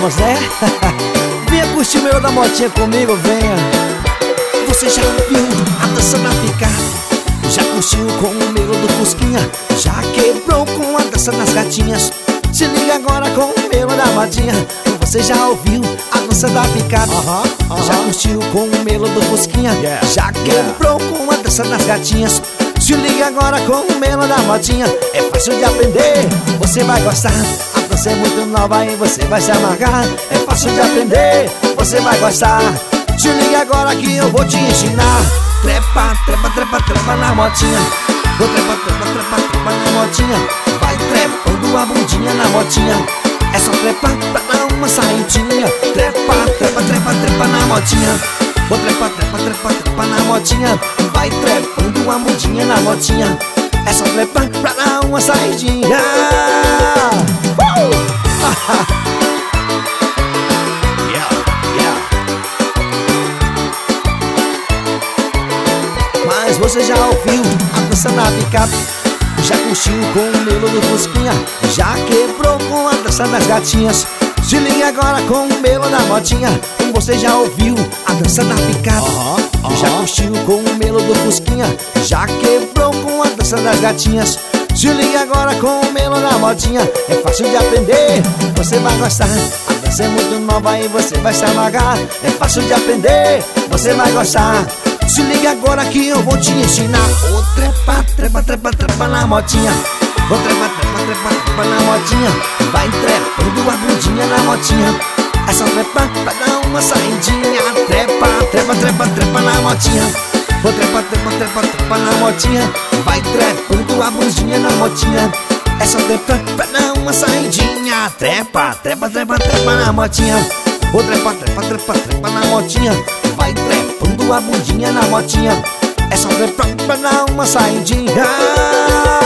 bons, né? Venha curtir o meu da motinha comigo, venha. Você já viu a dança da picape? Já curtiu com o meu do Fusquinha? Já quebrou com a dança das gatinhas? Se liga agora com o meu da modinha. Você já ouviu a dança da picape? Já curtiu com o melo do Fusquinha? Já quebrou com a dança das gatinhas? Se liga agora com o melo da modinha. É fácil de aprender, você vai gostar. A dança é muito nova e você vai se amarrar. É fácil de aprender, você vai gostar. Se liga agora que eu vou te ensinar. Trepa, trepa, trepa, trepa na motinha. Vou trepa, trepa, trepa, trepa na motinha. Vai trepando a bundinha na motinha. É só trepar pra dar uma saidinha. Trepa, trepa, trepa, trepa na motinha. Vou trepa, trepa, trepa, trepa na motinha. Vai trepando a bundinha na motinha. É só trepar pra dar uma saidinha. Mas você já ouviu a dança da picape? Já curtiu com o melo do Fusquinha? Já quebrou com a dança das gatinhas? Se liga agora com o melo da motinha. Você já ouviu a dança da picape? Já curtiu com o melo do Fusquinha? Já quebrou com a dança das gatinhas? Se liga agora com o melo da motinha. É fácil de aprender, você vai gostar. A dança é muito nova e você vai se amarrar. É fácil de aprender, você vai gostar. Se liga agora que eu vou te ensinar. Ô trepa, trepa, trepa, trepa na motinha. Ô trepa, trepa, trepa, trepa na motinha. Vai trepando a bundinha na motinha. É só trepar pra dar uma saidinha. Trepa, trepa, trepa, trepa na motinha. Ô trepa, trepa, trepa, trepa na motinha. Vai trepando a bundinha na motinha. É só trepar pra dar uma saidinha. Trepa, trepa, trepa, trepa na motinha. Ô trepa, trepa, trepa, trepa na motinha. Vai trepando a bundinha na motinha. É só trepar pra dar uma saidinha.